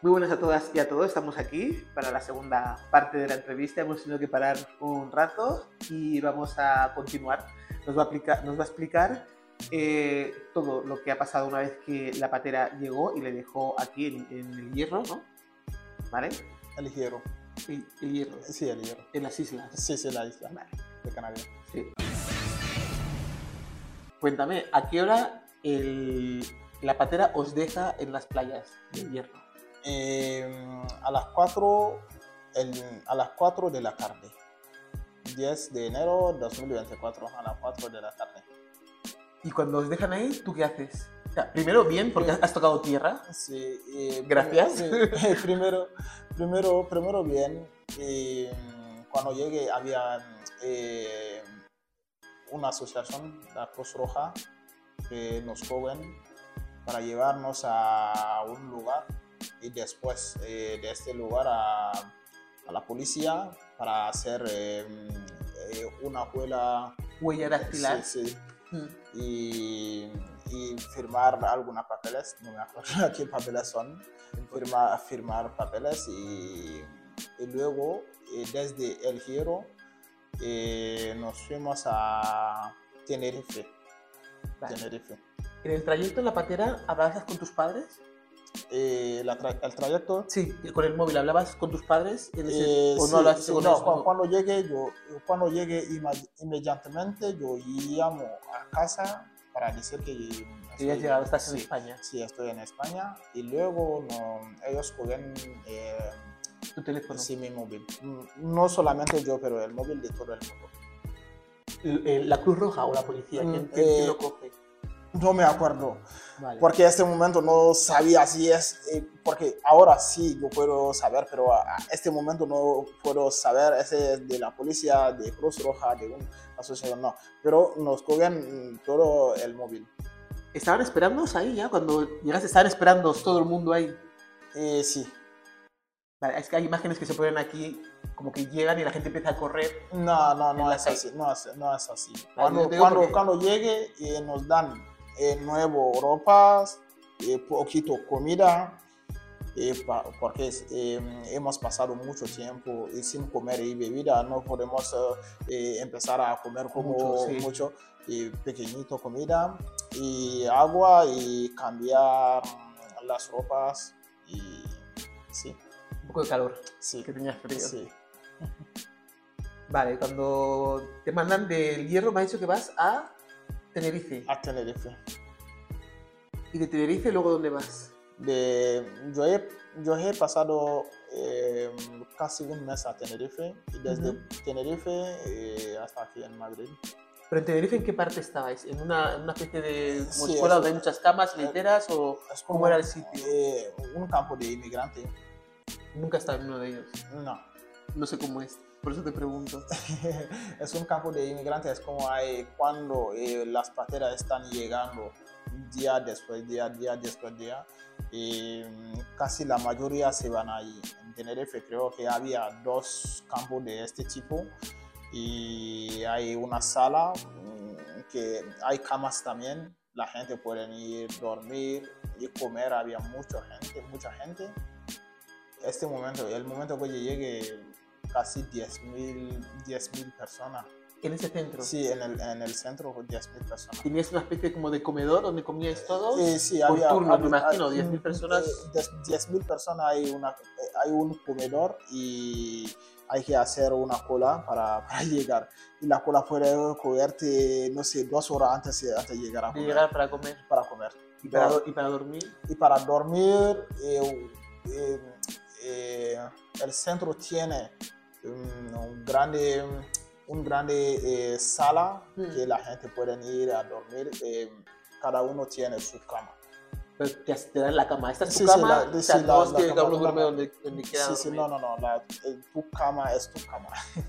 Muy buenas a todas y a todos, estamos aquí para la segunda parte de la entrevista. Hemos tenido que parar un rato y vamos a continuar. Nos va a explicar todo lo que ha pasado una vez que la patera llegó y le dejó aquí en el Hierro, ¿no? ¿Vale? El Hierro. El Hierro. Sí, el Hierro. En las islas. Sí, la isla. Vale. De Canarias. Sí. Cuéntame, ¿a qué hora la patera os deja en las playas del Hierro? A las 4 de la tarde. 10 de enero de 2024, a las 4 de la tarde. Y cuando os dejan ahí, ¿tú qué haces? O sea, primero bien, porque has tocado tierra. Sí. Gracias. Primero bien. Cuando llegué había una asociación, la Cruz Roja, que nos cogen para llevarnos a un lugar y después de este lugar a la policía para hacer una huella dactilar. Sí. Y firmar algunos papeles, no me acuerdo qué papeles son, firmar papeles y luego desde El Hierro nos fuimos a Tenerife. Vale. Tenerife. ¿En el trayecto en la patera hablabas con tus padres? El trayecto. Sí, con el móvil. ¿Hablabas con tus padres? ¿O Sí, no hablaste con ellos? Cuando llegué inmediatamente yo llamo a casa para decir que has llegado, estás en España. Sí, estoy en España y luego ellos cogen tu teléfono. Sí, mi móvil. No solamente yo, pero el móvil de todo el mundo. ¿La Cruz Roja o la policía? ¿Quién lo coge? No me acuerdo, vale. Porque en este momento no sabía si es, porque ahora sí yo puedo saber, pero a este momento no puedo saber, ese es de la policía, de Cruz Roja, de una asociación, no, pero nos cogen todo el móvil. ¿Estaban esperándonos ahí ya? Cuando llegaste, ¿estaban esperándonos todo el mundo ahí? Sí. Vale, es que hay imágenes que se ponen aquí, como que llegan y la gente empieza a correr. No es así, no es así. Vale, cuando llegue nos dan nuevo ropas, poquito comida, porque hemos pasado mucho tiempo sin comer y bebida, no podemos empezar a comer como mucho, pequeñito comida y agua y cambiar las ropas y sí. Un poco de calor, sí. Que tenías frío. Sí. Vale, cuando te mandan del Hierro me has dicho que vas a Tenerife. A Tenerife. ¿Y de Tenerife luego dónde vas? Yo he pasado casi un mes a Tenerife y desde Tenerife hasta aquí en Madrid. ¿Pero en Tenerife en qué parte estabais? ¿En una especie de Sí, escuela donde hay muchas camas, literas o cómo era el sitio? Un campo de inmigrante. Nunca he estado en uno de ellos. No. No sé cómo es, por eso te pregunto. Es un campo de inmigrantes, es como cuando las pateras están llegando día después día, y casi la mayoría se van ahí. En Tenerife creo que había 2 campos de este tipo y hay una sala que hay camas también, la gente puede ir a dormir y comer, había mucha gente. El momento que yo llegué, casi 10,000 personas. ¿En ese centro? Sí, en el centro, 10,000 personas. ¿Tenías una especie como de comedor donde comíais todos? Sí, por había turno, me imagino, 10,000 personas. 10,000 personas, hay un comedor y hay que hacer una cola para llegar. Y la cola puede cogerte, no sé, 2 horas antes de llegar a comer. Llegar para comer. Para comer. ¿Y para dormir? Y para dormir, el centro tiene un grande sala que la gente puede ir a dormir. Cada uno tiene su cama. Pero te dan la cama. ¿Esta es tu cama? No es que cada uno duerme donde quiera dormir. Sí, no. Tu cama es tu cama.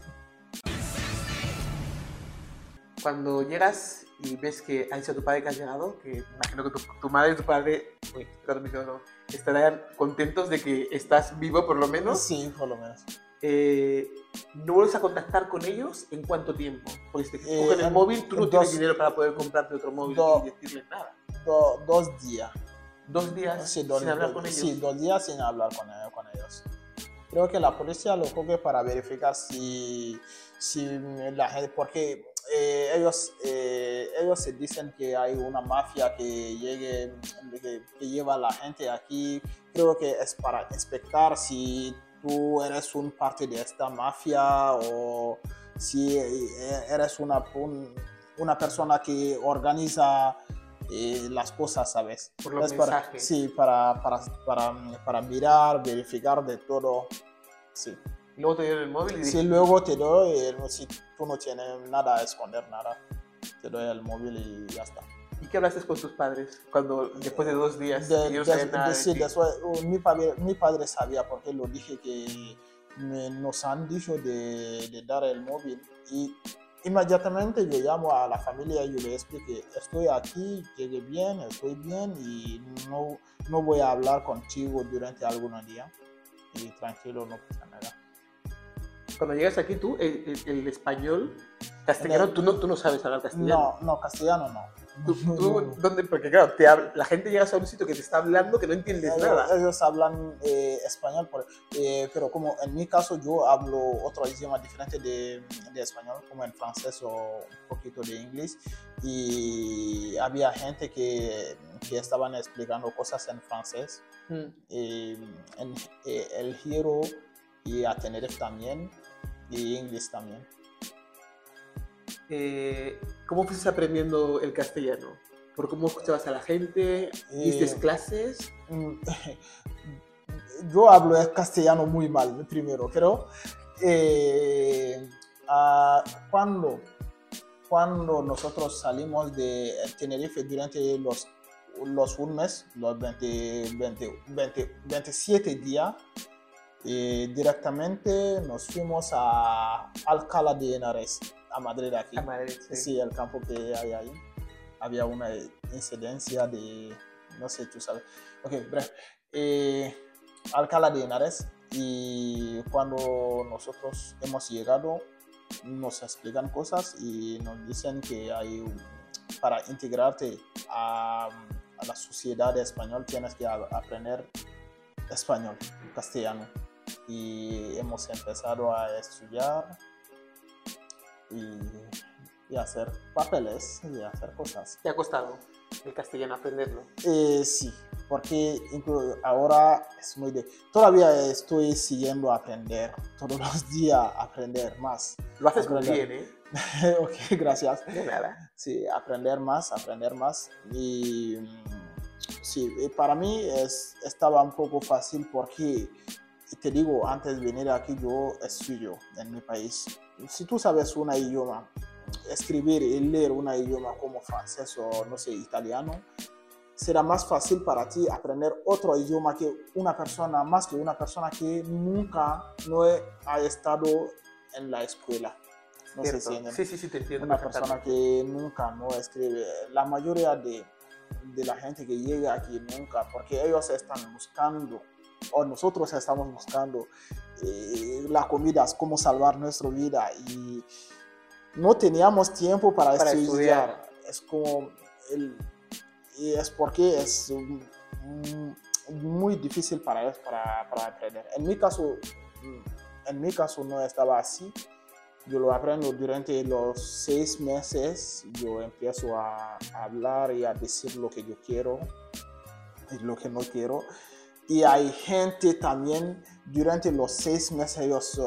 Cuando llegas y ves que ha dicho tu padre que has llegado, que imagino que tu madre y tu padre estarán contentos de que estás vivo por lo menos. Sí, por lo menos. ¿No vuelves a contactar con ellos en cuánto tiempo? Porque si te cogen el móvil, tú no tienes dinero para poder comprarte otro móvil y decirles nada. 2 días. 2 días Sí, sin hablar con ellos. sí, 2 días sin hablar con ellos. Creo que la policía lo coge para verificar si la gente, porque ellos se dicen que hay una mafia que lleva a la gente aquí. Creo que es para inspectar si tú eres un parte de esta mafia o si eres una persona que organiza las cosas, ¿sabes? Por los Para, mensajes. sí, para mirar, verificar de todo. Sí. Luego te dieron el móvil y Sí, luego te doy, si tú no tienes nada a esconder, nada, te doy el móvil y ya está. ¿Y qué hablaste con tus padres cuando después de 2 días ellos no sabían nada de Sí, ti? después, mi padre sabía porque lo dije que nos han dicho de dar el móvil y inmediatamente yo llamo a la familia y yo le expliqué, estoy aquí, llegué bien, estoy bien y no voy a hablar contigo durante algunos días y tranquilo, no pasa nada. Cuando llegas aquí tú, el español, castellano, tú no sabes hablar castellano. No, castellano no. ¿Dónde? Porque claro, la gente llega a un sitio que te está hablando que no entiendes nada. Ellos hablan español, pero como en mi caso yo hablo otro idioma diferente de español, como en francés o un poquito de inglés, y había gente que estaban explicando cosas en francés, en el Giro y a Tenerife también, y inglés también. ¿Cómo fuiste aprendiendo el castellano? ¿Por cómo escuchabas a la gente? ¿Diste clases? Yo hablo el castellano muy mal, primero, pero cuando nosotros salimos de Tenerife durante los un mes, los 27 días, directamente nos fuimos a Alcalá de Henares, a Madrid aquí. A Madrid, sí. Sí, el campo que hay ahí. Había una incidencia de, no sé, tú sabes. Ok, breve. Alcalá de Henares, y cuando nosotros hemos llegado, nos explican cosas y nos dicen que para integrarte a la sociedad española tienes que aprender español, castellano. Y hemos empezado a estudiar y hacer papeles y hacer cosas. ¿Te ha costado el castellano aprenderlo? Sí, porque ahora es todavía estoy siguiendo a aprender, todos los días aprender más. Lo haces muy bien, ¿eh? Ok, gracias. De nada. Sí, aprender más. Y sí, para mí estaba un poco fácil porque, te digo, antes de venir aquí yo estudio en mi país. Si tú sabes un idioma, escribir y leer un idioma como francés o, no sé, italiano, será más fácil para ti aprender otro idioma más que una persona que nunca ha estado en la escuela. No sé si sí, te entiendo. Una persona que nunca no escribe. La mayoría de la gente que llega aquí nunca, porque ellos están buscando, o nosotros estamos buscando la comida, cómo salvar nuestra vida, y no teníamos tiempo para estudiar. Es como y es porque es muy difícil para ellos para aprender. En mi caso no estaba así. Yo lo aprendo durante los 6 meses. Yo empiezo a hablar y a decir lo que yo quiero y lo que no quiero. Y hay gente también, durante los 6 meses ellos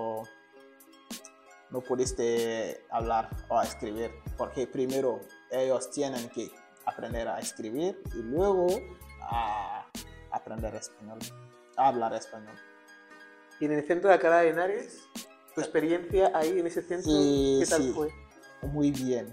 no pudiste hablar o escribir, porque primero ellos tienen que aprender a escribir y luego a aprender español, a hablar español. ¿Y en el centro de Alcalá de Henares, tu experiencia ahí en ese centro, qué tal fue? Muy bien.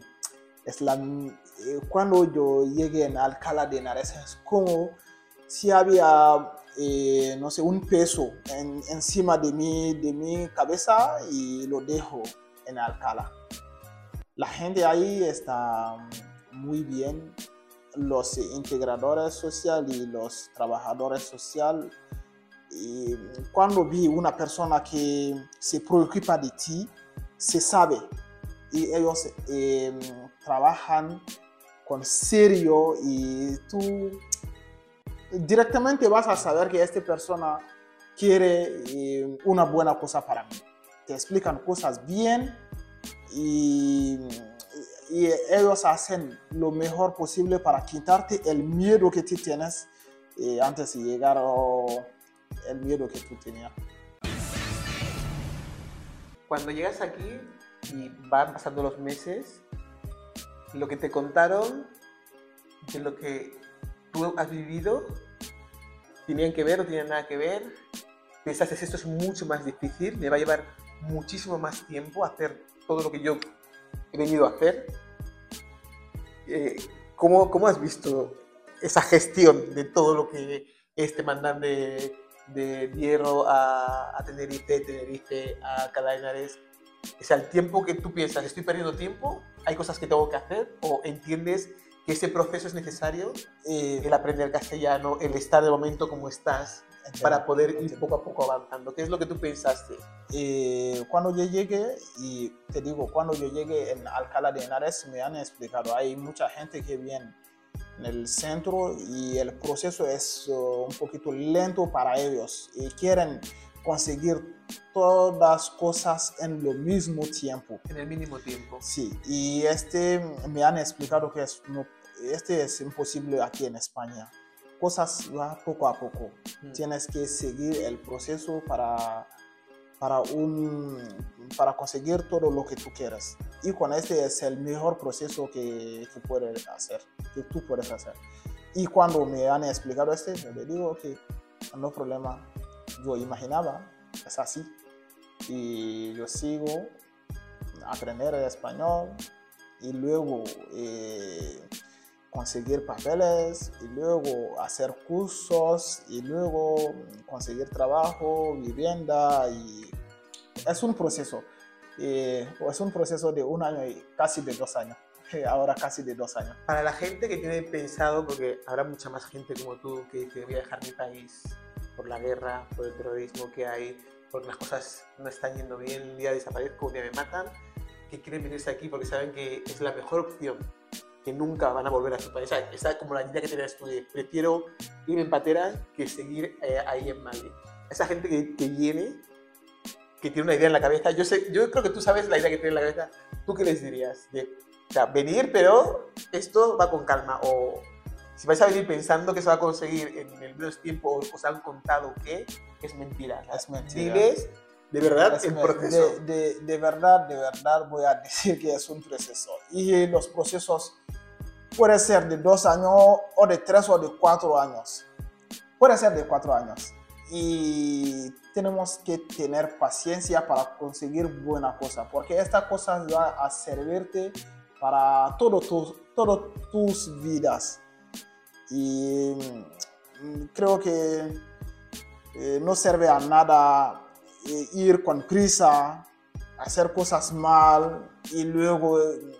Cuando yo llegué en Alcalá de Henares, es como si había, no sé, un peso encima de mi cabeza y lo dejo en Alcalá. La gente ahí está muy bien. Los integradores sociales y los trabajadores sociales. Y cuando vi una persona que se preocupa de ti, se sabe, y ellos trabajan con serio, y tú directamente vas a saber que esta persona quiere una buena cosa para mí. Te explican cosas bien y ellos hacen lo mejor posible para quitarte el miedo que tú tienes antes de llegar o el miedo que tú tenías. Cuando llegas aquí y van pasando los meses, lo que te contaron de lo que tú has vivido, ¿tenían que ver o tenían nada que ver? ¿Pensaste esto es mucho más difícil, me va a llevar muchísimo más tiempo hacer todo lo que yo he venido a hacer? ¿Cómo has visto esa gestión de todo lo que es te mandan de Hierro a Tenerife a Alcalá de Henares? O sea, el tiempo que tú piensas, ¿estoy perdiendo tiempo? ¿Hay cosas que tengo que hacer? ¿O entiendes que ese proceso es necesario? El aprender castellano, el estar de momento como estás, para poder ir poco a poco avanzando. ¿Qué es lo que tú pensaste? Cuando yo llegué, y te digo, cuando yo llegué en Alcalá de Henares, me han explicado, hay mucha gente que viene en el centro y el proceso es un poquito lento para ellos y quieren conseguir todas las cosas en lo mismo tiempo. En el mínimo tiempo. Sí, y me han explicado que es imposible aquí en España. Cosas va poco a poco. Tienes que seguir el proceso para conseguir todo lo que tú quieras. Y con este es el mejor proceso que tú puedes hacer. Y cuando me han explicado yo le digo que no hay problema. Yo imaginaba, es así. Y yo sigo aprender el español y luego conseguir papeles y luego hacer cursos y luego conseguir trabajo, vivienda y es un proceso de 1 año y casi de 2 años. Ahora casi de 2 años. Para la gente que tiene pensado, porque habrá mucha más gente como tú que dice voy a dejar mi país por la guerra, por el terrorismo que hay, porque las cosas no están yendo bien, un día desaparezco, un día me matan, que quieren venirse aquí porque saben que es la mejor opción, que nunca van a volver a su país. Esa es como la idea que tenías tú de prefiero irme en patera que seguir ahí en Mali. Esa gente que viene, que tiene una idea en la cabeza, yo creo que tú sabes la idea que tiene en la cabeza, ¿tú qué les dirías? O sea, venir, pero esto va con calma, o si vais a venir pensando que se va a conseguir en el menos tiempo, os han contado que es mentira. Es mentira. Diles, de verdad, el proceso. De verdad voy a decir que es un proceso. Y los procesos pueden ser de 2 años, o de 3 o de 4 años. Puede ser de 4 años. Y tenemos que tener paciencia para conseguir buena cosa, porque esta cosa va a servirte para todas tus vidas. Y creo que no sirve a nada ir con prisa, hacer cosas mal y luego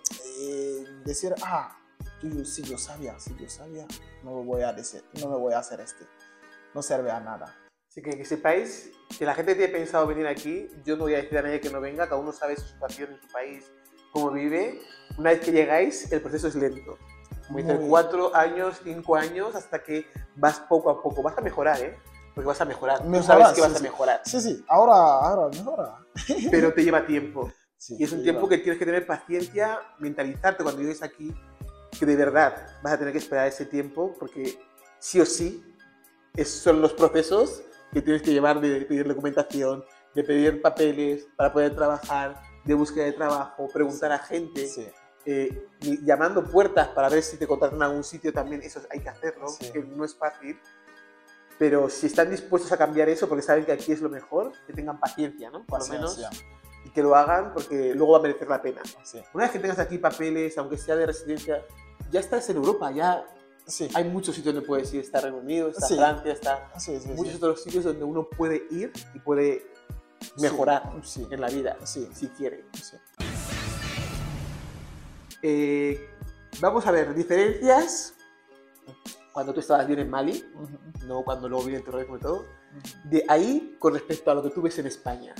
decir, si yo sabía, no me voy a hacer no sirve a nada. Así que sepáis que la gente que tiene pensado venir aquí, yo no voy a decir a nadie que no venga, cada uno sabe su situación en su país, cómo vive. Una vez que llegáis, el proceso es lento. Como dicen, 4 años, 5 años, hasta que vas poco a poco. Vas a mejorar, porque vas a mejorar. Tú sabes que vas a mejorar. Sí, ahora mejora. Pero te lleva tiempo. Sí, y es un tiempo que tienes que tener paciencia, mentalizarte cuando llegues aquí, que de verdad vas a tener que esperar ese tiempo, porque sí o sí, esos son los procesos que tienes que llevar de pedir documentación, de pedir papeles para poder trabajar, de búsqueda de trabajo, preguntar a gente, llamando puertas para ver si te contratan en algún sitio también, eso hay que hacerlo, que no es fácil. Pero si están dispuestos a cambiar eso porque saben que aquí es lo mejor, que tengan paciencia, ¿no? Por lo menos, y que lo hagan porque luego va a merecer la pena. Una vez que tengas aquí papeles, aunque sea de residencia, ya estás en Europa, ya hay muchos sitios donde puedes ir, está Reino Unido, está Francia, está muchos otros sitios donde uno puede ir y puede mejorar en la vida, si quiere. Vamos a ver, diferencias cuando tú estabas bien en Mali, no cuando luego viene el terrorismo y todo, de ahí con respecto a lo que tú ves en España.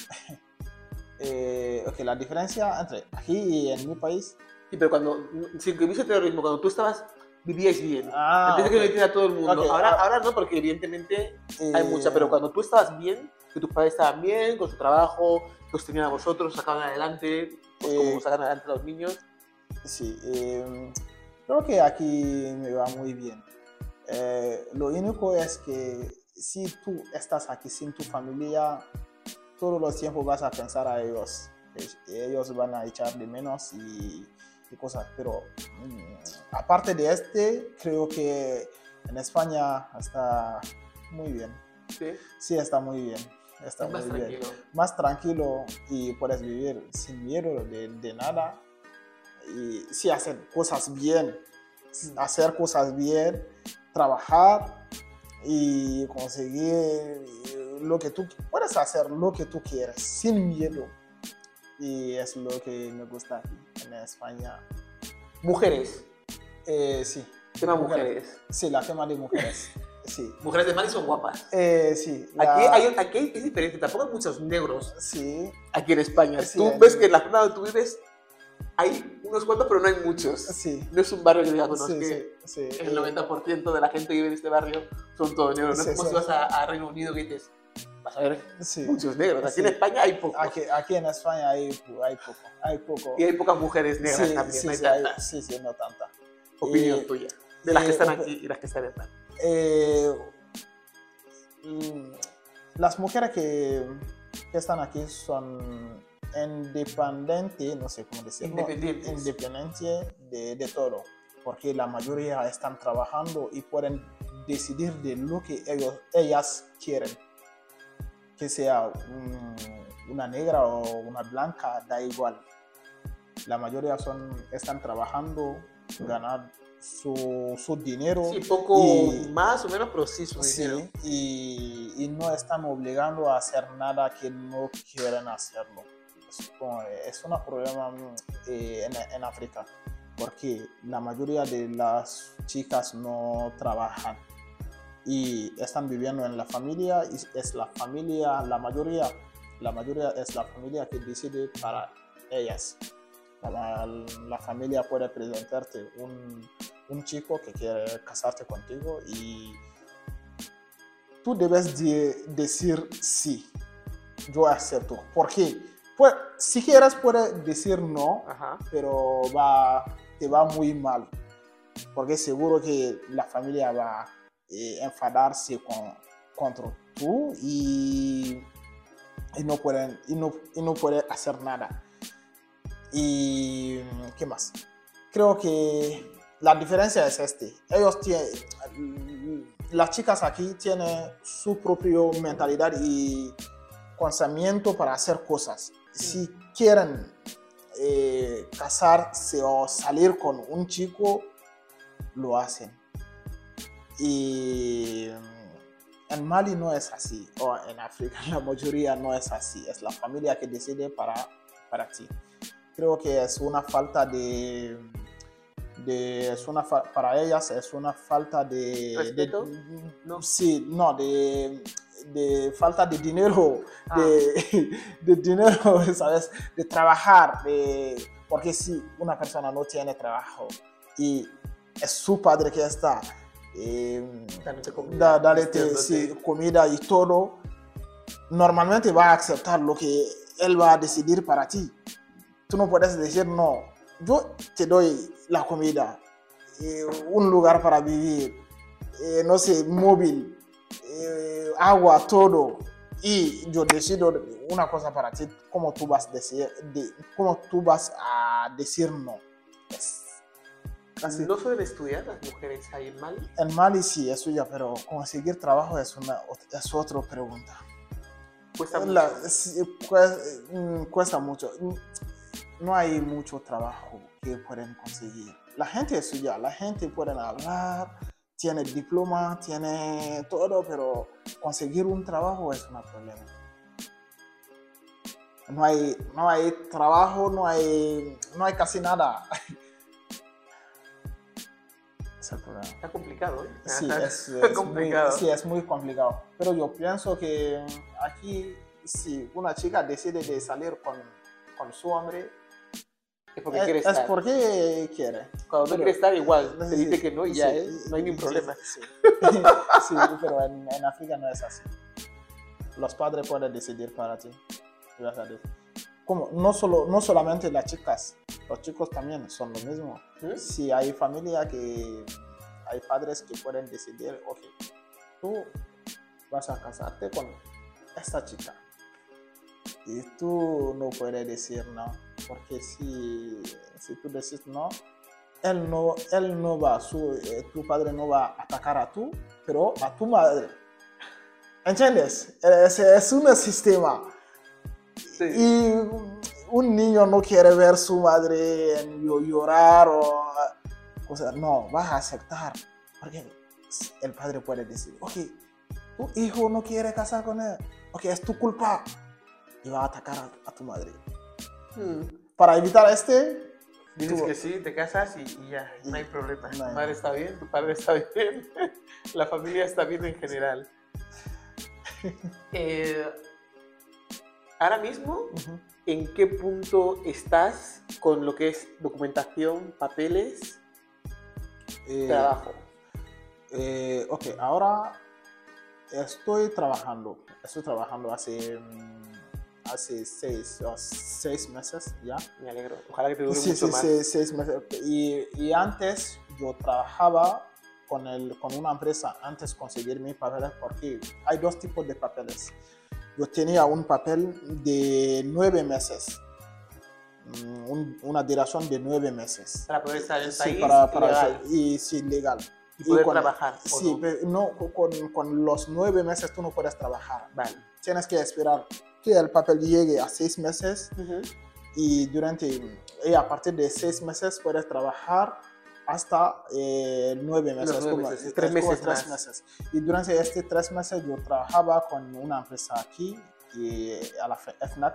La diferencia entre aquí y en mi país. Sí, pero sin que hubiese terrorismo, cuando tú estabas vivíais bien. Ah, Antes de que lo ok. hiciera todo el mundo. Ok, Ahora no, porque evidentemente hay mucha, pero cuando tú estabas bien, que tus padres estaban bien, con su trabajo, que os tenían a vosotros, sacaban adelante, pues como sacan adelante a los niños. Sí, creo que aquí me va muy bien. Lo único es que si tú estás aquí sin tu familia, todos los tiempos vas a pensar a ellos. Ellos van a echar de menos y cosas. Pero aparte de creo que en España está muy bien. Sí. Sí, está muy bien. Está Es más muy bien. tranquilo. Más tranquilo y puedes vivir sin miedo de nada. Y sí, hacer cosas bien. Hacer cosas bien, trabajar y conseguir lo que tú puedes hacer, lo que tú quieres, sin miedo. Y es lo que me gusta aquí en España. Mujeres. Sí. Tema mujeres. Sí, la tema de mujeres. Sí. Mujeres de Mali son guapas. Sí. Aquí es diferente, tampoco hay muchos negros Sí. aquí en España. Sí, Tú ves que en la zona donde tú vives hay unos cuantos, pero no hay muchos. Sí. No es un barrio que diga, bueno, Sí, es que sí. el 90% de la gente que vive en este barrio son todos negros. No Sí, es como sí. si vas a Reino Unido que dices, vas a ver Sí. muchos negros. Aquí Sí. en España hay pocos. Aquí en España hay poco. Y hay pocas mujeres negras Sí, también, sí, no hay sí, tantas. sí, no tanta. Opinión tuya, de las que están aquí y las que están en Mali. Las mujeres que están aquí son independientes, no sé cómo decirlo, independientes de todo, porque la mayoría están trabajando y pueden decidir de lo que ellas quieren, que sea una negra o una blanca, da igual. La mayoría están trabajando, ganar su dinero. Sí, poco más o menos, pero sí su dinero. Y no están obligando a hacer nada que no quieren hacerlo. Es un problema en África, porque la mayoría de las chicas no trabajan y están viviendo en la familia, y es la familia, la mayoría es la familia que decide para ellas. La familia puede presentarte un chico que quiere casarte contigo y tú debes decir sí, yo acepto. ¿Por qué? Pues, si quieres puedes decir no, Ajá. pero te va muy mal, porque seguro que la familia va a enfadarse contra tú y no puede hacer nada. ¿Y qué más? Creo que la diferencia es las chicas aquí tienen su propia mentalidad y pensamiento para hacer cosas. Si quieren casarse o salir con un chico, lo hacen. Y en Mali no es así, o en África la mayoría no es así. Es la familia que decide para ti. Creo que es una falta para ellas es una falta de ¿Respeto? No. Sí, no, de falta de dinero, de dinero, ¿sabes? De trabajar, porque si una persona no tiene trabajo y es su padre que está dándote comida y todo, normalmente va a aceptar lo que él va a decidir para ti. Tú no puedes decir no, yo te doy la comida, un lugar para vivir, no sé, móvil, agua, todo, y yo decido una cosa para ti. ¿Cómo tú vas a decir no? ¿No suelen estudiar las mujeres ahí en Mali? En Mali sí estudia, pero conseguir trabajo es otra pregunta. Cuesta mucho. No hay mucho trabajo que pueden conseguir. La gente estudia, la gente puede hablar, tiene diploma, tiene todo, pero conseguir un trabajo es un problema. No hay trabajo, no hay casi nada. Es el problema. Está complicado, ¿eh? Sí, es complicado. Es muy complicado. Pero yo pienso que aquí, si una chica decide de salir con su hombre, Es porque quiere Es estar. porque quiere. Cuando no Pero- quiere estar, igual, te sí, dice que no y ya, sí, no hay ningún problema. Sí, sí, pero en África no es así. Los padres pueden decidir para ti. Y vas a decir, como no solamente las chicas, los chicos también son lo mismo. ¿Mm? Si hay familia que hay padres que pueden decidir, ok, tú vas a casarte con esta chica y tú no puedes decir no, porque si tú dices no, él no va, tu padre no va a atacar a tú, pero a tu madre. ¿Entiendes? Es un sistema. Sí. Y un niño no quiere ver a su madre llorar o sea, no, vas a aceptar. Porque el padre puede decir, ok, tu hijo no quiere casar con él, ok, es tu culpa. Y va a atacar a tu madre. Para evitar Dices tú- que sí, te casas y ya, no hay problema. No Tu hay- madre está bien, tu padre está bien, la familia está bien en general. Ahora mismo, Ujú. ¿en qué punto estás con lo que es documentación, papeles, trabajo? Ok, ahora estoy trabajando hace 6 meses ya. Me alegro. Ojalá que te dure Sí, mucho sí, más. sí, 6 meses. Y antes yo trabajaba con una empresa antes de conseguir mis papeles, porque hay dos tipos de papeles. Yo tenía un papel de 9 meses, una duración de 9 meses. Para poder estar en el Sí, país legal y sí, legal. y poder con- trabajar. ¿o Sí, no? pero no, con los 9 meses tú no puedes trabajar. Vale. Tienes que esperar que el papel llegue a 6 meses Ujú. y a partir de 6 meses puedes trabajar hasta 9 meses. Los 9 como- meses, es 3 como meses 3 más. meses. Y durante estos 3 meses yo trabajaba con una empresa aquí, a la FNAC,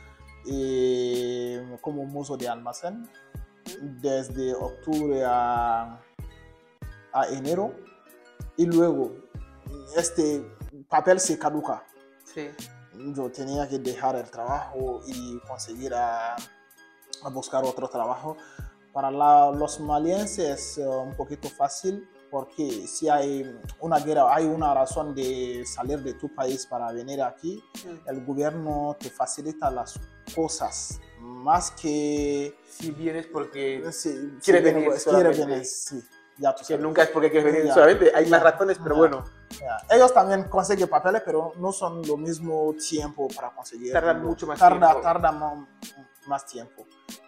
como mozo de almacén, desde octubre a enero. Y luego este papel se caduca. Sí. Yo tenía que dejar el trabajo y conseguir a buscar otro trabajo. Para los malienses es un poquito fácil, porque si hay una guerra, hay una razón de salir de tu país para venir aquí, el gobierno te facilita las cosas más que Si vienes porque si Quiere viene, venir pues, solamente. venir, sí, ya tú que sabes. nunca es porque quieres venir Ya, solamente, hay ya, más razones, pero ya. bueno, Ya. Ellos también consiguen papeles, pero no son lo mismo tiempo para conseguir. Tardan mucho más tiempo. Tarda más tiempo.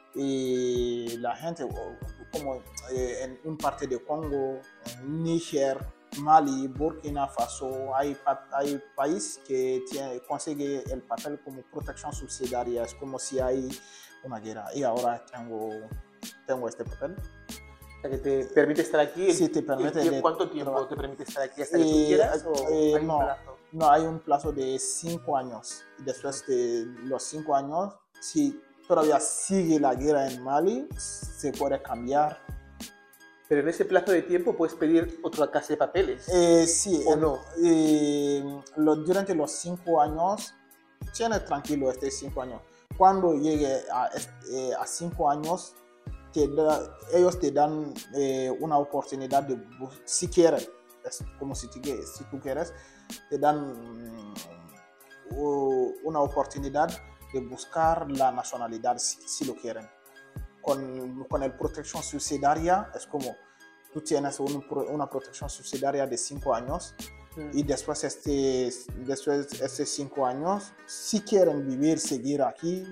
Y la gente, como en un parte de Congo, en Níger, Mali, Burkina Faso, hay países que consigue el papel como protección subsidiaria. Es como si hay una guerra. Y ahora tengo este papel. o sea, que te permite estar aquí. Sí, te permite ¿Cuánto tiempo te permite estar aquí? ¿Hasta que tú quieras o hay un no, plazo? no, hay un plazo de 5 años. Y después de los 5 años, si todavía sigue la guerra en Mali, se puede cambiar. Pero en ese plazo de tiempo puedes pedir otra casa de papeles. Sí, ¿O no? Durante los 5 años, tienes tranquilo estos 5 años. Cuando llegue a 5 años, ellos te dan una oportunidad de, si quieres, es como si tú quieres, te dan una oportunidad de buscar la nacionalidad si lo quieren. Con el protección subsidiaria es como tú tienes una protección subsidiaria de 5 años y después de estos 5 años, si quieren vivir aquí,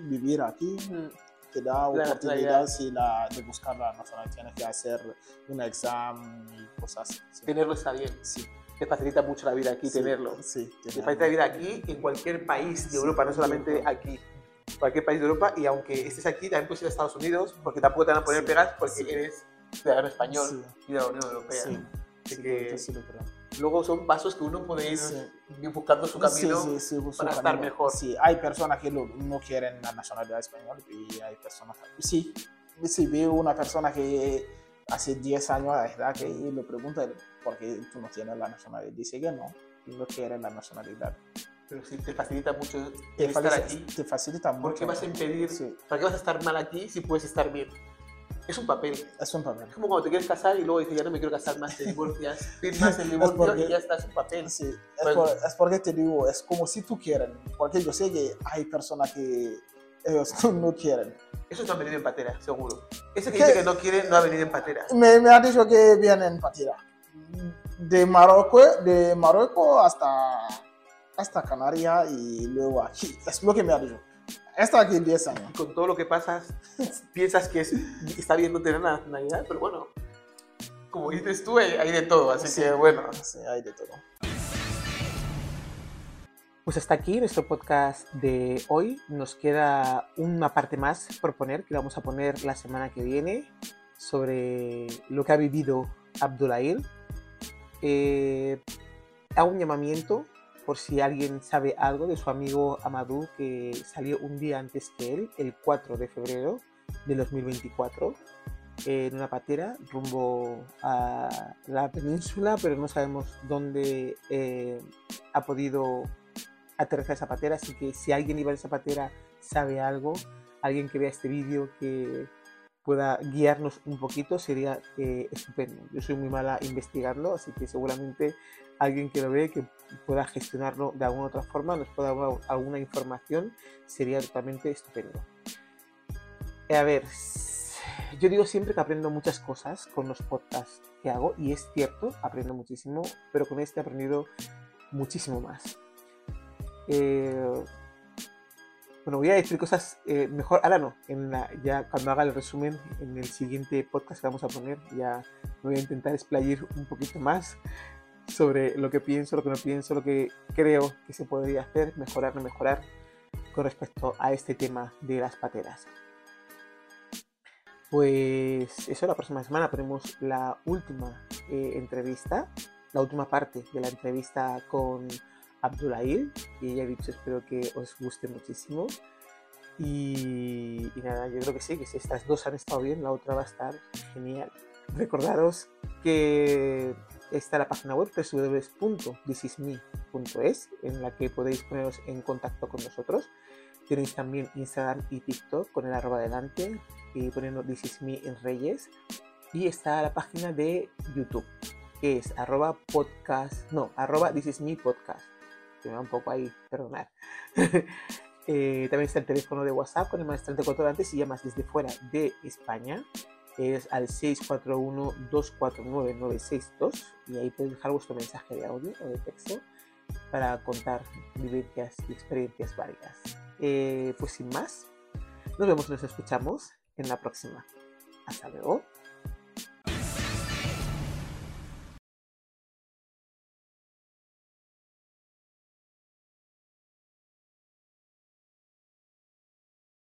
te da oportunidad de buscar la nacionalidad. Tienes que hacer un examen y cosas así. Tenerlo está bien. Sí. Te facilita mucho la vida aquí Sí, tenerlo. sí, Te facilita la vida aquí en cualquier país de Europa, no solamente aquí. Cualquier país de Europa, y aunque estés aquí, también puedes ir a Estados Unidos, porque tampoco te van a poner Sí, pegas porque sí. eres ciudadano español Sí. y de la Unión Europea. Sí, Así sí, que sí lo creo. luego son pasos que uno puede ir Sí. buscando su camino su para estar camino. mejor. Sí, hay personas que no quieren la nacionalidad española y hay personas que sí, veo una persona que hace 10 años de edad que le pregunta por qué tú no tienes la nacionalidad. Dice que no quiere la nacionalidad. Pero si te facilita mucho Te el estar aquí, te facilita ¿por qué mucho. vas a impedir? Sí, ¿Para qué vas a estar mal aquí si puedes estar bien? Es un papel. es un papel. Es como cuando te quieres casar y luego dices, ya no me quiero casar más, te divorcias, firmas el divorcio porque- y ya está, es un papel. Sí, Pues, es porque te digo, es como si tú quieres, porque yo sé que hay personas que ellos no quieren. eso no ha venido en patera, seguro. Ese que ¿Qué? dice que no quiere no ha venido en patera. Me ha dicho que viene en patera. De Marruecos hasta Canarias y luego aquí. Es lo que me ha dicho. Está aquí 10 años. Y con todo lo que pasas, piensas que está bien no tener la nacionalidad, pero bueno, como dices tú, hay de todo, así Sí. que bueno. Sí, hay de todo. Pues hasta aquí nuestro podcast de hoy. Nos queda una parte más por poner, que vamos a poner la semana que viene, sobre lo que ha vivido Abdoulaye. Hago un llamamiento por si alguien sabe algo de su amigo Amadou, que salió un día antes que él, el 4 de febrero de 2024, en una patera rumbo a la península, pero no sabemos dónde ha podido aterrizar esa patera, así que si alguien iba en esa patera sabe algo, alguien que vea este vídeo que pueda guiarnos un poquito, sería estupendo. Yo soy muy mala investigando, así que seguramente alguien que lo ve, que pueda gestionarlo de alguna otra forma, nos pueda dar alguna información, sería totalmente estupendo. A ver, yo digo siempre que aprendo muchas cosas con los podcasts que hago, y es cierto, aprendo muchísimo, pero con este he aprendido muchísimo más. Bueno, voy a decir cosas mejor, ahora no, ya cuando haga el resumen en el siguiente podcast que vamos a poner, ya me voy a intentar explayar un poquito más sobre lo que pienso, lo que no pienso, lo que creo que se podría hacer, mejorar, no mejorar, con respecto a este tema de las pateras. Pues eso, la próxima semana ponemos la última entrevista, la última parte de la entrevista con Abdoulaye, y ya he dicho, espero que os guste muchísimo. Y nada, yo creo que sí, que si estas dos han estado bien, la otra va a estar genial. Recordaros que está la página web www.thisisme.es, en la que podéis poneros en contacto con nosotros. Tenéis también Instagram y TikTok con el @delante y poniendo This Is Me en Reyes. Y está la página de YouTube, que es @This Is Me Podcast. Que me va un poco ahí, perdonad. También está el teléfono de WhatsApp con el más 34 delante si llamas desde fuera de España. Es al 641-249-962, y ahí podéis dejar vuestro mensaje de audio o de texto para contar vivencias y experiencias varias. Pues sin más, nos vemos y nos escuchamos en la próxima. Hasta luego.